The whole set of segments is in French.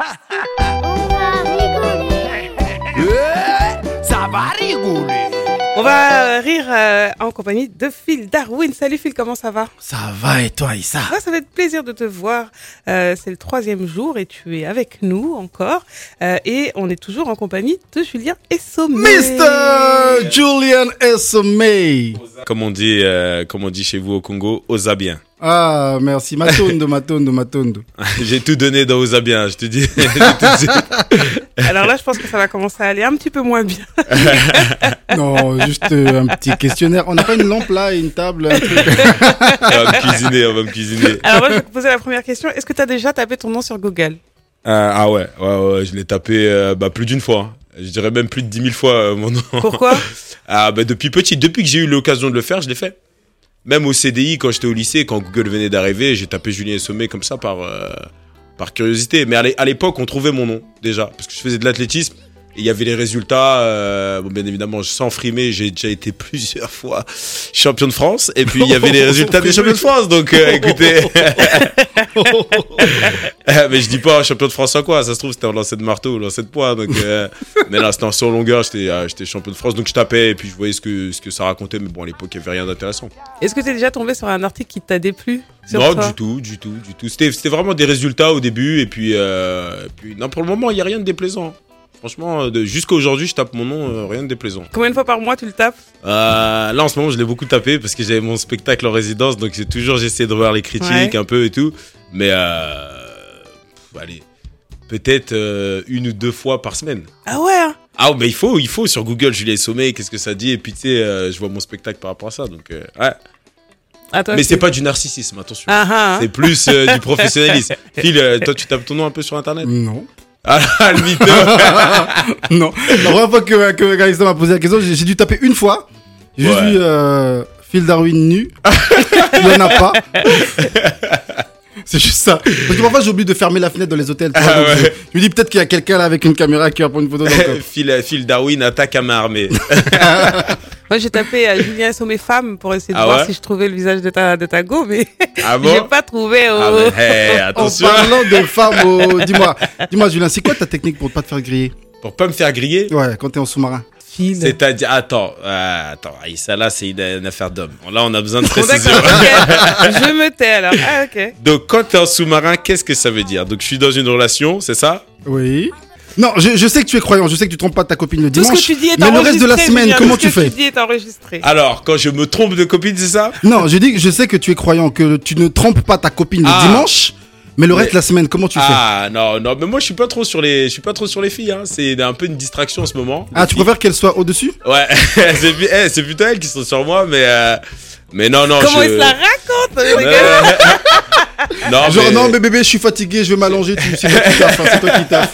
Ça va rigoler. On va rire en compagnie de Phil Darwin. Salut Phil, comment ça va? Ça va et toi, Issa? Ça va être plaisir de te voir. C'est le 3e jour et tu es avec nous encore. Et on est toujours en compagnie de Julien Essomé. Mr. Julian Essomé. Comme on dit chez vous au Congo, osa bien. Ah, merci. Matondo. J'ai tout donné dans osa bien, je te dis. Alors là, je pense que ça va commencer à aller un petit peu moins bien. Non, juste un petit questionnaire. On n'a pas une lampe là, une table, un truc. On va me cuisiner. Alors moi, je vais te poser la première question. Est-ce que tu as déjà tapé ton nom sur Google? Ah ouais, je l'ai tapé plus d'une fois. Hein. Je dirais même plus de 10 000 fois mon nom. Pourquoi? Depuis petit, depuis que j'ai eu l'occasion de le faire, je l'ai fait. Même au CDI, quand j'étais au lycée, quand Google venait d'arriver, j'ai tapé Julien Essomé comme ça par curiosité. Mais à l'époque, on trouvait mon nom déjà, parce que je faisais de l'athlétisme. Et il y avait les résultats, bien évidemment, sans frimer, j'ai déjà été plusieurs fois champion de France. Et puis, il y avait les résultats des champions de France. Donc, écoutez. Mais je dis pas champion de France en quoi. Ça se trouve, c'était en lancer de marteau ou lancer de poids. Donc, mais là, c'était en saut en longueur. J'étais champion de France. Donc, je tapais et puis je voyais ce que ça racontait. Mais bon, à l'époque, il n'y avait rien d'intéressant. Est-ce que tu es déjà tombé sur un article qui t'a déplu? Non, du tout. C'était vraiment des résultats au début. Et puis non, pour le moment, il n'y a rien de déplaisant. Franchement, jusqu'à aujourd'hui, je tape mon nom, rien de déplaisant. Combien de fois par mois tu le tapes? Là, en ce moment, je l'ai beaucoup tapé parce que j'avais mon spectacle en résidence, donc j'essaie de revoir les critiques un peu et tout. Mais, allez, peut-être 1 ou 2 fois par semaine. Ah ouais hein. Ah, mais il faut sur Google, Julien Essomé, qu'est-ce que ça dit? Et puis, tu sais, je vois mon spectacle par rapport à ça, donc, ouais. Ah, toi, mais c'est pas du narcissisme, attention. C'est plus du professionnalisme. Phil, toi, tu tapes ton nom un peu sur Internet? Non. Ah, le mytho. Non. La première fois que Gaïsta m'a posé la question, j'ai dû taper une fois. J'ai juste vu Phil Darwin nu. Il n'y en a pas. C'est juste ça. Parce que parfois, j'ai oublié de fermer la fenêtre dans les hôtels. Ouais. Je me dis peut-être qu'il y a quelqu'un là avec une caméra qui va prendre une photo. Phil Darwin attaque à main armée. Moi, j'ai tapé Julien Essomé femme pour essayer de voir si je trouvais le visage de ta go, mais j'ai pas trouvé. Attention. En parlant de femme, dis-moi Julien, c'est quoi ta technique pour ne pas te faire griller? Pour pas me faire griller? Ouais, quand t'es en sous-marin. C'est-à-dire, attends, ça là, c'est une affaire d'homme. Là, on a besoin de précision. Je me tais alors. Ah, ok. Donc, quand t'es en sous-marin, qu'est-ce que ça veut dire? Donc, je suis dans une relation, c'est ça? Oui. Non, je sais que tu es croyant, je sais que tu trompes pas ta copine le dimanche. Tout ce que tu dis est mais le reste de la semaine, comment tu fais? Tout ce que tu dis est enregistré. Alors, quand je me trompe de copine, c'est ça? Non, je sais que tu es croyant, que tu ne trompes pas ta copine le dimanche. Mais le reste de la semaine, comment tu fais? Ah non, mais moi je suis pas trop sur les filles, hein. C'est un peu une distraction en ce moment. Ah, tu préfères qu'elles soient au-dessus? Ouais, c'est plutôt elles qui sont sur moi, mais non. Comment il se la raconte? Non, mais bébé, je suis fatigué, je vais m'allonger, c'est toi qui taffes.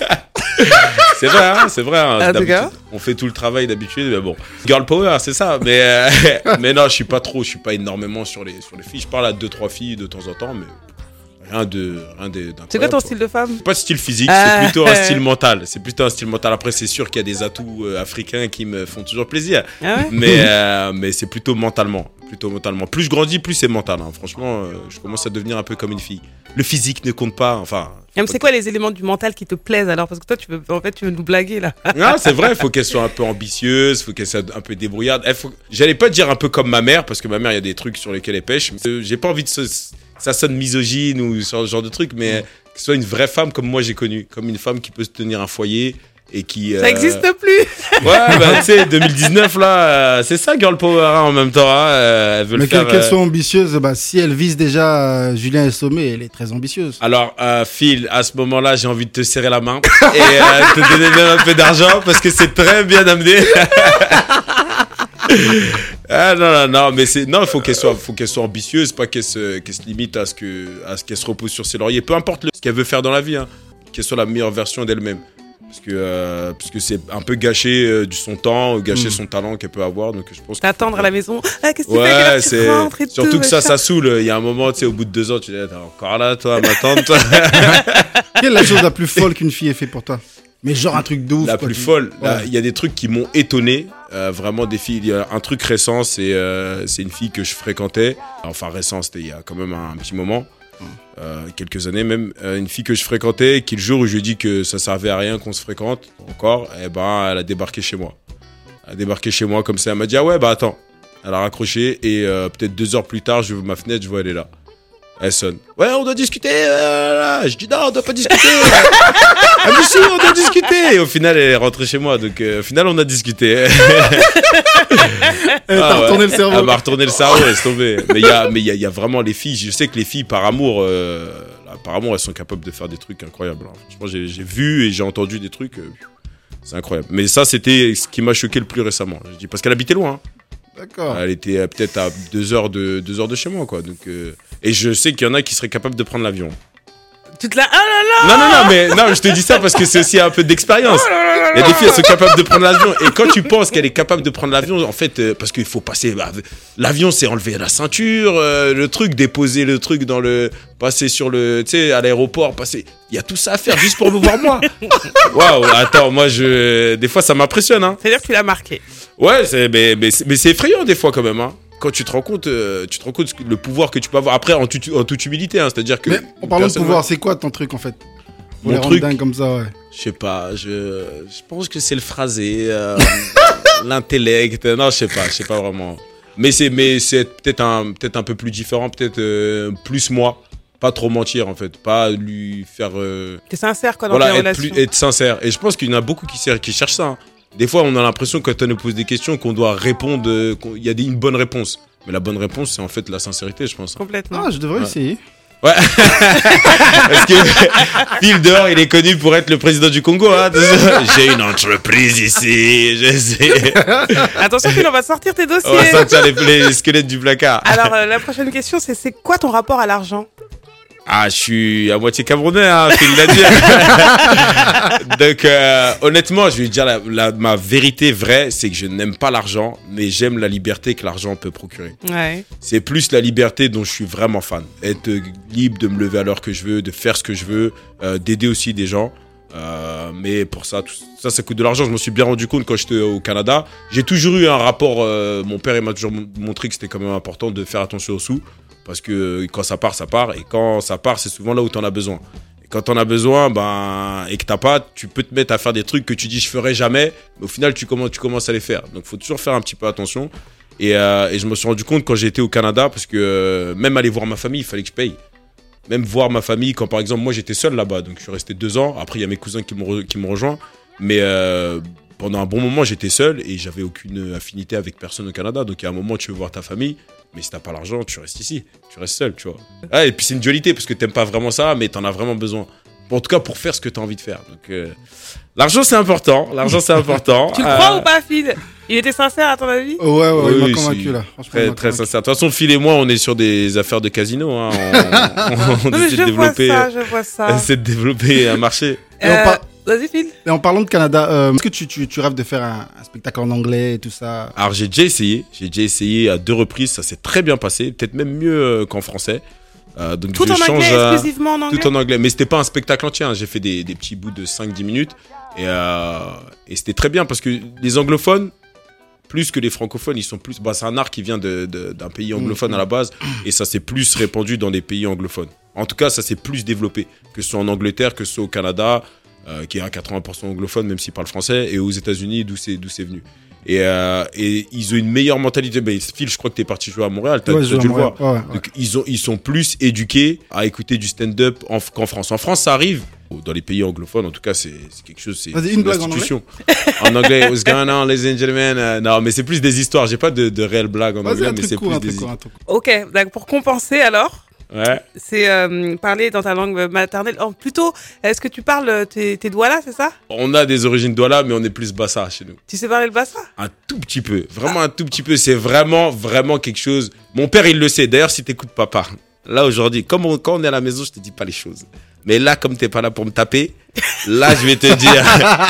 C'est vrai. Hein. On fait tout le travail d'habitude, mais bon. Girl power, c'est ça. Mais non, je suis pas énormément sur les filles. Je parle à 2-3 filles de temps en temps, mais rien c'est quoi ton style de femme? Pas de style physique, c'est plutôt un style mental. Après, c'est sûr qu'il y a des atouts africains qui me font toujours plaisir. Ah ouais? Mais c'est plutôt mentalement. Plus je grandis, plus c'est mental. Hein. Franchement, je commence à devenir un peu comme une fille. Le physique ne compte pas. Enfin. C'est quoi les éléments du mental qui te plaisent alors? Parce que toi, tu veux nous blaguer là. Non, c'est vrai. Il faut qu'elle soit un peu ambitieuse, il faut qu'elle soit un peu débrouillarde. J'allais pas dire un peu comme ma mère, parce que ma mère, il y a des trucs sur lesquels elle pêche. J'ai pas envie ça sonne misogyne ou ce genre de truc, mais que ce soit une vraie femme comme moi j'ai connu, comme une femme qui peut se tenir un foyer et qui... Ça existe plus. Ouais, tu sais, 2019 là, c'est ça Girl Power hein, en même temps. Hein, elle veut mais le faire. Qu'elle soit ambitieuse, si elle vise déjà Julien Essomé, elle est très ambitieuse. Alors Phil, à ce moment-là, j'ai envie de te serrer la main et te donner même un peu d'argent parce que c'est très bien amené. Ah non, mais il faut qu'elle soit ambitieuse, pas qu'elle se limite à ce qu'elle se repose sur ses lauriers, peu importe ce qu'elle veut faire dans la vie, hein, qu'elle soit la meilleure version d'elle-même. Parce que c'est un peu gâcher son temps, gâcher son talent qu'elle peut avoir, donc je pense. T'attendre à la maison. Ah, qu'est-ce que tu fais? Tu rentres et surtout tout, que ça saoule. Il y a un moment, tu sais, au bout de 2 ans, tu dis, t'es encore là, toi, à m'attendre, toi. Quelle est la chose la plus folle qu'une fille ait fait pour toi? Mais genre un truc de ouf. La plus folle. Il y a des trucs qui m'ont étonné. Vraiment des filles. Il y a un truc récent, c'est une fille que je fréquentais. Enfin récent, c'était il y a quand même un petit moment. quelques années même, une fille que je fréquentais, qui le jour où je lui ai dit que ça servait à rien qu'on se fréquente encore, eh ben, elle a débarqué chez moi. Elle a débarqué chez moi comme ça, elle m'a dit ah ouais bah attends. Elle a raccroché et peut-être 2 heures plus tard, je vois ma fenêtre, je vois elle est là. Elle sonne. Ouais, on doit discuter. Je dis non, on doit pas discuter. Elle me dit si, on doit discuter. Et au final, elle est rentrée chez moi. Donc au final, on a discuté. Elle t'a retourné le cerveau. Elle m'a retourné le cerveau, laisse tomber. Mais il y a vraiment les filles. Je sais que les filles, par amour, elles sont capables de faire des trucs incroyables. Franchement, j'ai vu et j'ai entendu des trucs. C'est incroyable. Mais ça, c'était ce qui m'a choqué le plus récemment. Je dis parce qu'elle habitait loin. D'accord. Elle était peut-être à 2 heures de chez moi, quoi. Donc, et je sais qu'il y en a qui seraient capables de prendre l'avion. Tu te la... Ah là là. Non, je te dis ça parce que c'est aussi un peu d'expérience. Il y a des filles, elles sont capables de prendre l'avion. Et quand tu penses qu'elle est capable de prendre l'avion, en fait, parce qu'il faut passer... l'avion, c'est enlever la ceinture, le truc, déposer le truc dans le... Passer sur le... Tu sais, à l'aéroport, passer... Il y a tout ça à faire juste pour me voir, moi. Waouh, attends, moi, des fois, ça m'impressionne, hein. C'est-à-dire que tu l'as marqué. Ouais, mais c'est effrayant, des fois, quand même, hein. Quand tu te rends compte le pouvoir que tu peux avoir. Après, en toute humilité, hein, c'est-à-dire que... Mais en parlant de pouvoir, c'est quoi ton truc, en fait? Mon truc dingue comme ça, ouais. Je sais pas, je pense que c'est le phrasé, l'intellect. Non, je sais pas vraiment. Mais c'est peut-être un peu plus différent, peut-être plus moi. Pas trop mentir, en fait. Pas lui faire... T'es sincère, quoi, dans tes relations. Être sincère. Et je pense qu'il y en a beaucoup qui cherchent ça, hein. Des fois, on a l'impression, quand on nous pose des questions, qu'on doit répondre, qu'il y a une bonne réponse. Mais la bonne réponse, c'est en fait la sincérité, je pense. Complètement. Ah, je devrais essayer. Ouais. Parce que Phil dehors, il est connu pour être le président du Congo. Hein. J'ai une entreprise ici. Je sais. Attention, Phil, on va sortir tes dossiers. On va sortir les squelettes du placard. Alors, la prochaine question, c'est quoi ton rapport à l'argent? Ah, je suis à moitié camerounais, hein, Phil l'a dit. Donc, honnêtement, je vais dire ma vérité vraie, c'est que je n'aime pas l'argent, mais j'aime la liberté que l'argent peut procurer. Ouais. C'est plus la liberté dont je suis vraiment fan. Être libre de me lever à l'heure que je veux, de faire ce que je veux, d'aider aussi des gens. Mais pour ça, ça coûte de l'argent. Je m'en suis bien rendu compte quand j'étais au Canada. J'ai toujours eu un rapport. Mon père il m'a toujours montré que c'était quand même important de faire attention aux sous. Parce que quand ça part, ça part. Et quand ça part, c'est souvent là où tu en as besoin. Et quand tu en as besoin, et que tu n'as pas, tu peux te mettre à faire des trucs que tu dis je ferai jamais. Mais au final, tu commences à les faire. Donc, il faut toujours faire un petit peu attention. Et je me suis rendu compte quand j'ai été au Canada, parce que même aller voir ma famille, il fallait que je paye. Même voir ma famille, quand par exemple, moi j'étais seul là-bas. Donc, je suis resté 2 ans. Après, il y a mes cousins qui m'ont rejoint. Mais pendant un bon moment, j'étais seul et j'avais aucune affinité avec personne au Canada. Donc, il y a un moment, tu veux voir ta famille. Mais si t'as pas l'argent, tu restes ici. Tu restes seul, tu vois. Ah, et puis c'est une dualité parce que t'aimes pas vraiment ça, mais t'en as vraiment besoin. En tout cas, pour faire ce que t'as envie de faire. Donc, l'argent, c'est important. Tu le crois ou pas, Phil? Il était sincère à ton avis? Ouais, il m'a convaincu là. Très, très sincère. De toute façon, Phil et moi, on est sur des affaires de casino. Hein. On non, mais essaie de développer. Je vois ça. On essaie de développer un marché. Vas-y, Phil. Et en parlant de Canada, est-ce que tu rêves de faire un spectacle en anglais et tout ça? Alors, j'ai déjà essayé à 2 reprises. Ça s'est très bien passé. Peut-être même mieux qu'en français. Donc tout en anglais, exclusivement en anglais? Tout en anglais. Mais c'était pas un spectacle entier. Hein. J'ai fait des petits bouts de 5-10 minutes. Et c'était très bien parce que les anglophones, plus que les francophones, ils sont plus... c'est un art qui vient d'un pays anglophone à la base. Et ça s'est plus répandu dans les pays anglophones. En tout cas, ça s'est plus développé. Que ce soit en Angleterre, que ce soit au Canada... qui est à 80% anglophone, même s'ils parlent français, et aux États-Unis, d'où c'est venu. Et ils ont une meilleure mentalité. Phil, je crois que tu es parti jouer à Montréal, tu as dû le voir. Ouais. Donc, ils sont plus éduqués à écouter du stand-up qu'en France. En France, ça arrive. Dans les pays anglophones, en tout cas, c'est quelque chose, c'est une institution. En anglais, what's going on, ladies and gentlemen? Non, mais c'est plus des histoires. J'ai pas de réelles blagues en anglais, mais c'est plus des histoires. Ok, donc pour compenser alors. Ouais. C'est parler dans ta langue maternelle. Plutôt, est-ce que tu parles tes Douala, c'est ça? On a des origines Douala, mais on est plus Bassa chez nous. Tu sais parler le Bassa? Un tout petit peu. Vraiment un tout petit peu. C'est vraiment, vraiment quelque chose. Mon père, il le sait. D'ailleurs, si t'écoutes papa, là aujourd'hui, quand on est à la maison, je te dis pas les choses. Mais là, comme t'es pas là pour me taper, là, je vais te dire...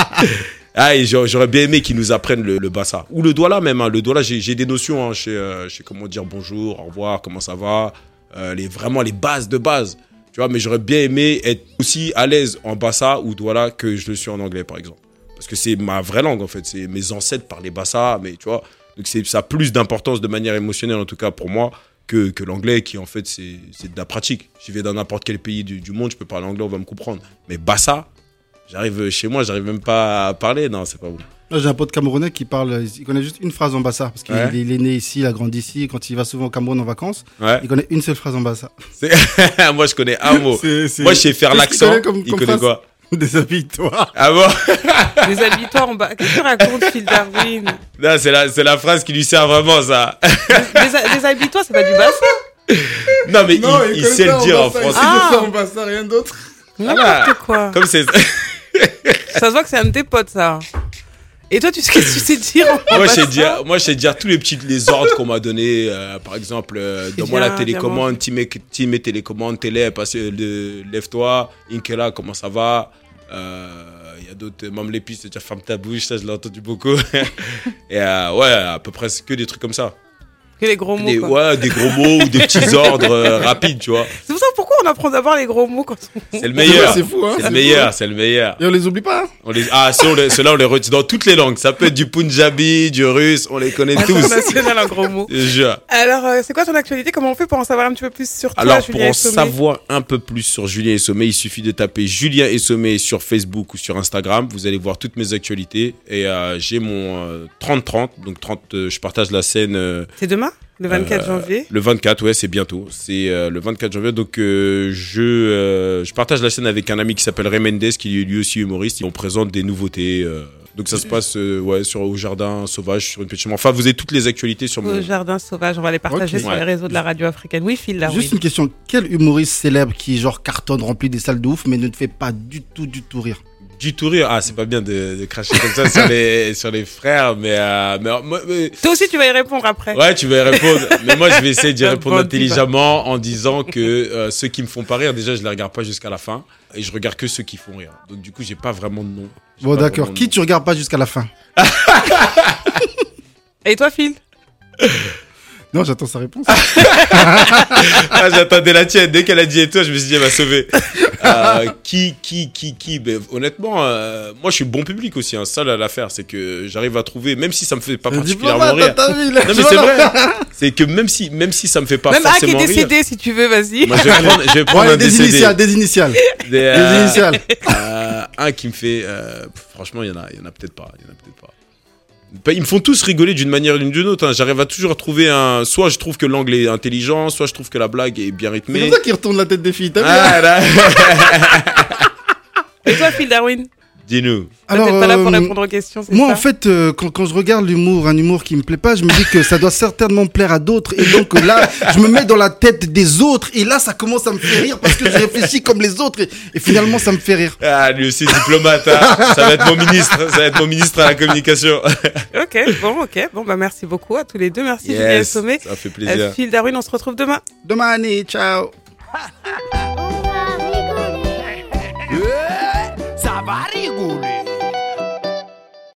j'aurais bien aimé qu'ils nous apprennent le Bassa. Ou le Douala même. Hein. Le Douala, j'ai des notions. Hein. Je sais comment dire bonjour, au revoir, comment ça va. Vraiment les bases de base, tu vois, mais j'aurais bien aimé être aussi à l'aise en Bassa ou Douala que je le suis en anglais, par exemple, parce que c'est ma vraie langue en fait, c'est mes ancêtres parlaient Bassa, mais tu vois, donc ça a plus d'importance de manière émotionnelle en tout cas pour moi que l'anglais qui, en fait, c'est de la pratique. Je vais dans n'importe quel pays du monde, je peux parler anglais, on va me comprendre. Mais Bassa, j'arrive chez moi, j'arrive même pas à parler. Non, c'est pas bon. Là, j'ai un pote camerounais qui parle, il connaît juste une phrase en Bassa, parce qu'il il est né ici, il a grandi ici, quand il va souvent au Cameroun en vacances, il connaît une seule phrase en Bassa. Moi, je connais un mot. Moi, je sais faire l'accent. Il connaît quoi? Déshabille-toi. Ah bon? Déshabille-toi en bas. Qu'est-ce que tu racontes, Phil Darwin? Non, c'est la phrase qui lui sert vraiment, ça. Déshabille-toi, c'est pas du Bassa? Non, mais il sait le dire en français. Il sait ça en Bassa, rien d'autre. N'importe quoi. Comme c'est... Ça se voit que c'est un de tes potes, ça. Et toi, qu'est-ce que tu sais dire en Bassa? Moi, je sais dire tous les ordres qu'on m'a donnés. Par exemple, donne-moi la télécommande, team et télécommande, télé, lève-toi, Inkela, comment ça va? Il y a d'autres, même les pistes, déjà ferme ta bouche, ça je l'ai entendu beaucoup. Et à peu près que des trucs comme ça. Que les gros mots. Quoi. Des gros mots ou des petits ordres rapides, tu vois. C'est pour ça pourquoi on apprend d'abord les gros mots quand on... C'est le meilleur. C'est fou, hein. C'est le meilleur. Et on les oublie pas, hein. Ceux-là, on les retient dans toutes les langues. Ça peut être du punjabi, du russe, on les connaît tous. International en gros mots. Déjà. Alors, c'est quoi ton actualité? Comment on fait pour en savoir un petit peu plus sur toi, Alors, Julien pour en Essomé savoir un peu plus sur Julien Essomé, il suffit de taper Julien Essomé sur Facebook ou sur Instagram. Vous allez voir toutes mes actualités. Et j'ai mon 30-30. Donc, 30, je partage la scène. C'est demain? Le 24 janvier. Le 24, ouais, c'est bientôt. C'est le 24 janvier. Donc, je partage la scène avec un ami qui s'appelle Ray Mendes, qui est lui aussi humoriste. On présente des nouveautés. Donc, ça se passe au Jardin Sauvage, sur une petite chemin. Enfin, vous avez toutes les actualités sur mon... Au Jardin Sauvage, on va les partager sur les réseaux de la radio africaine. Oui, Phil Darwin. Juste une question. Quel humoriste célèbre qui, genre, cartonne, remplit des salles de ouf, mais ne te fait pas du tout rire? Du tout rire. Ah, c'est pas bien de cracher comme ça sur les frères, mais toi aussi, tu vas y répondre après. Ouais, tu vas y répondre. Mais moi, je vais essayer d'y répondre intelligemment en disant que ceux qui me font pas rire, déjà, je les regarde pas jusqu'à la fin. Et je regarde que ceux qui font rire. Donc, du coup, j'ai pas vraiment de nom. Bon, d'accord. Qui tu regardes pas jusqu'à la fin? Et toi, Phil? Non, j'attends sa réponse. J'attendais la tienne. Dès qu'elle a dit et toi, je me suis dit, elle va sauver. Qui ben, honnêtement, moi, je suis bon public aussi. Hein. Ça, l'affaire, c'est que j'arrive à trouver, même si ça me fait pas particulièrement rire. Non, mais c'est vrai. C'est que même si ça me fait pas forcément rire. Même qui est décédé, si tu veux, vas-y. Moi, je vais prendre un décédé. Des initiales. Un qui me fait, franchement, il y en a peut-être pas. Ils me font tous rigoler d'une manière ou d'une autre. Hein. J'arrive à toujours trouver un. Soit je trouve que l'angle est intelligent, soit je trouve que la blague est bien rythmée. C'est comme ça qu'il retourne la tête des filles. T'as vu? Et toi, Phil Darwin? Dis-nous. Alors, t'es pas là pour répondre aux questions, c'est moi, ça? en fait, quand je regarde l'humour, un humour qui me plaît pas, je me dis que ça doit certainement plaire à d'autres. Et donc là, je me mets dans la tête des autres. Et là, ça commence à me faire rire parce que je réfléchis comme les autres. Et finalement, ça me fait rire. Ah, lui aussi, diplomate. Hein. Ça va être mon ministre. Ça va être mon ministre à la communication. Ok. Bon, bah, merci beaucoup à tous les deux. Merci, Julien Essomé. Ça fait plaisir. Phil Darwin, on se retrouve demain. Demain, année. Ciao. Ça va rigoler.